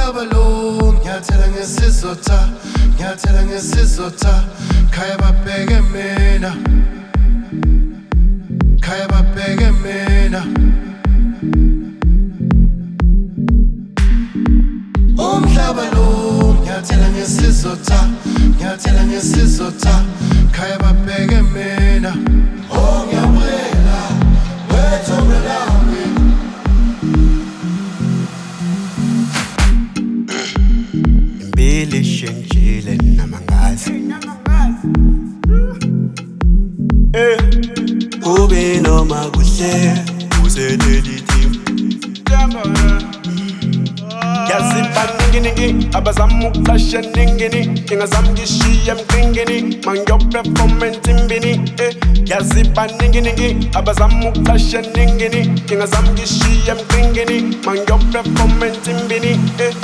Umhlaba lo ngiyathela ngesizotha, ngiyathela ngesizotha. Khaya babheke mina, khaya babheke mina. Umhlaba lo ngiyathela ngesizotha, ngiyathela ngesizotha. Khaya babheke mina. Oh ngiyabuyela wethombe lami. Impilo ishintshile namangazi, kube noma kuhle useleli team. Yazibaningi abazama ukuhlasha ningini, ingazama ngishiya mqingini mangiyo performance imbini. Yazibaningi abazama ukuhlasha ningini, ingazama ngishiya mqingini mangiyo performance imbini.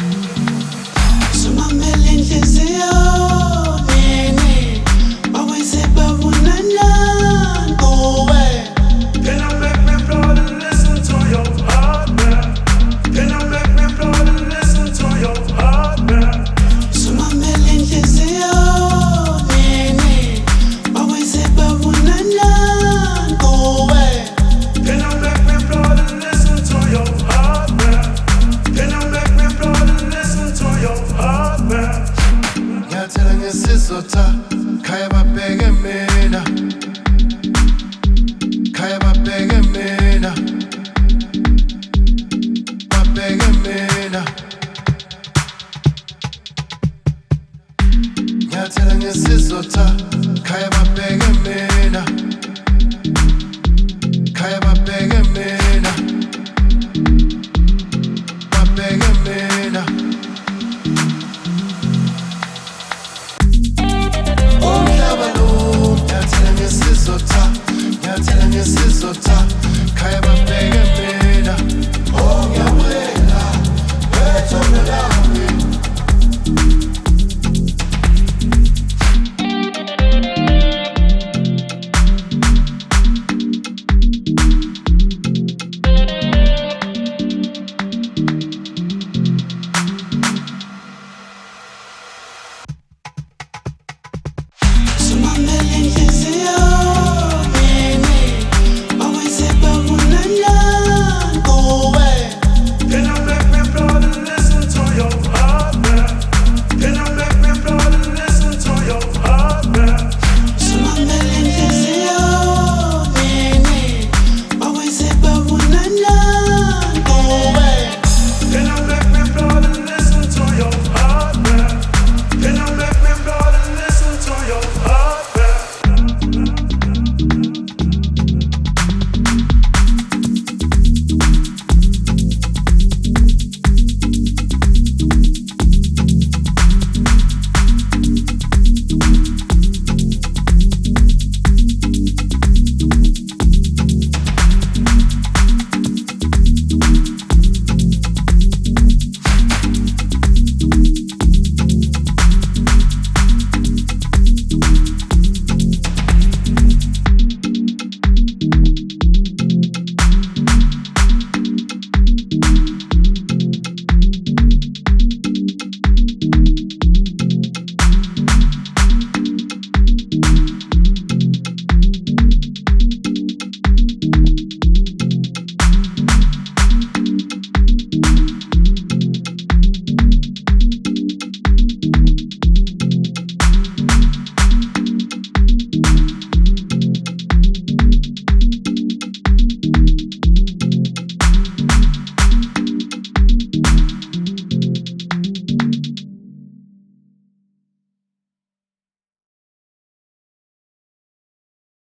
Sumamele inhliziyo nini mawise babonana kuwe. Can you make me proud and listen to your heart, man? Can you make me proud and listen to your heart, man? Sumamele inhliziyo nini mawise babonana kuwe. Can you make me proud and listen to your heart, man? Can you make me proud and listen to your heart, man? Ngiyathela ngesizotha, khaya babheke mina, khaya babheke mina, babheke mina. Ngiyathela ngesizotha.